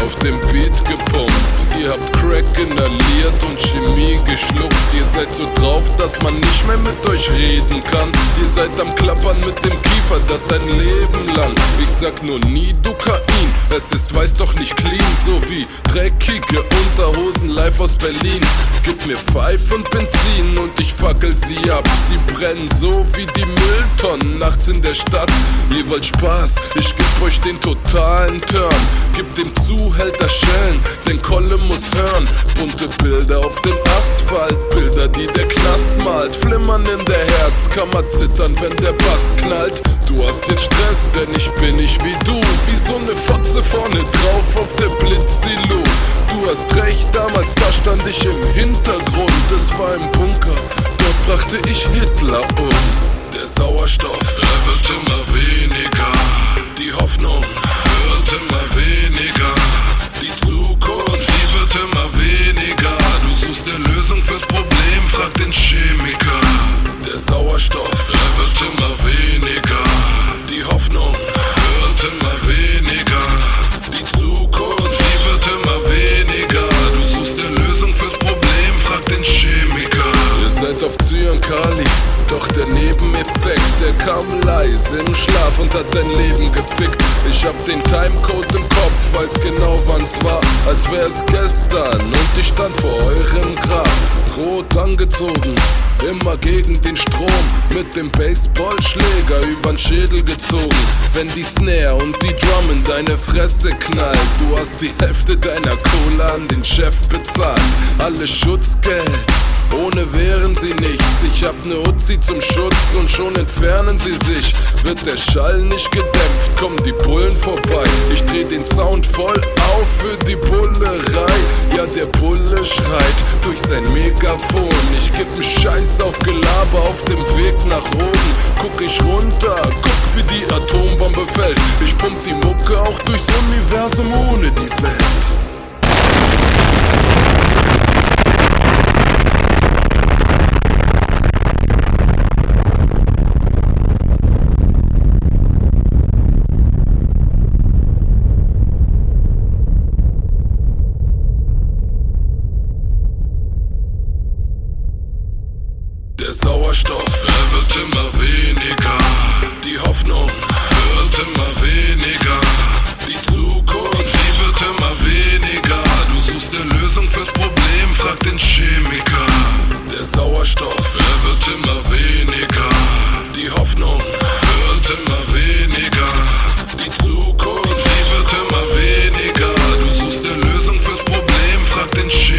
auf dem Beat gepumpt. Ihr habt Crack inhaliert und Chemie geschluckt. Ihr seid so drauf, dass man nicht mehr mit euch reden kann. Ihr seid am Klappern mit dem Kiefer, das ein Leben lang. Ich sag nur nie Dukain, es ist weiß doch nicht clean. So wie dreckige Unterhosen live aus Berlin. Gib mir Pfeif und Benzin und ich fackel sie ab. Sie brennen so wie die Mülltonnen nachts in der Stadt. Ihr wollt Spaß, ich geb euch den totalen Turn. Gib dem Zuhälter Schellen, denn Kolle muss hören. Bunte Bilder auf dem Asphalt, Bilder, die der Knast malt. Flimmern in der Herzkammer, zittern, wenn der Bass knallt. Du hast jetzt Stress, denn ich bin nicht wie du. Wie so ne Fotze vorne drauf auf der Blitzsilo. Du hast recht, damals da stand ich im Hintergrund. Es war im Bunker, dort brachte ich Hitler um. Der Sauerstoff, er wird immer weniger. Die Hoffnung wird immer weniger. Die Zukunft, sie wird immer weniger. Du suchst eine Lösung fürs Problem, frag den Chemiker. Der Sauerstoff, er wird immer weniger. Die Hoffnung wird immer weniger. Die Zukunft, sie wird immer weniger. Du suchst eine Lösung fürs Problem, frag den Chemiker. Ihr seid auf Zyankali, doch der Nebeneffekt, der kam leise im Schlaf und hat dein Leben gefickt. Ich hab den Timecode im Kopf, weiß genau wann's war, als wär's gestern. Und ich stand vor eurem Grab, rot angezogen, immer gegen den Strom, mit dem Baseballschläger übern Schädel gezogen. Wenn die Snare und die Drum in deine Fresse knallt, du hast die Hälfte deiner Kohle an den Chef bezahlt. Alles Schutzgeld, ohne wären sie nichts. Ich hab ne Uzi zum Schutz und schon entfernen sie sich. Wird der Schall nicht gedämpft, kommen die Bullen vorbei. Ich dreh den Sound voll auf für die Bullerei. Ja, der Bulle schreit durch sein Megafon. Ich geb n Scheiß auf Gelaber auf dem Weg nach oben. Guck ich runter, guck wie die Atombombe fällt. Ich pump die Mucke auch durchs Universum ohne die Welt. Der Sauerstoff, er wird immer weniger. Die Hoffnung wird immer weniger. Die Zukunft, sie wird immer weniger. Du suchst eine Lösung fürs Problem, frag den Chemiker. Der Sauerstoff, er wird immer weniger. Die Hoffnung wird immer weniger. Die Zukunft, sie wird immer weniger. Du suchst eine Lösung fürs Problem, frag den Chemiker.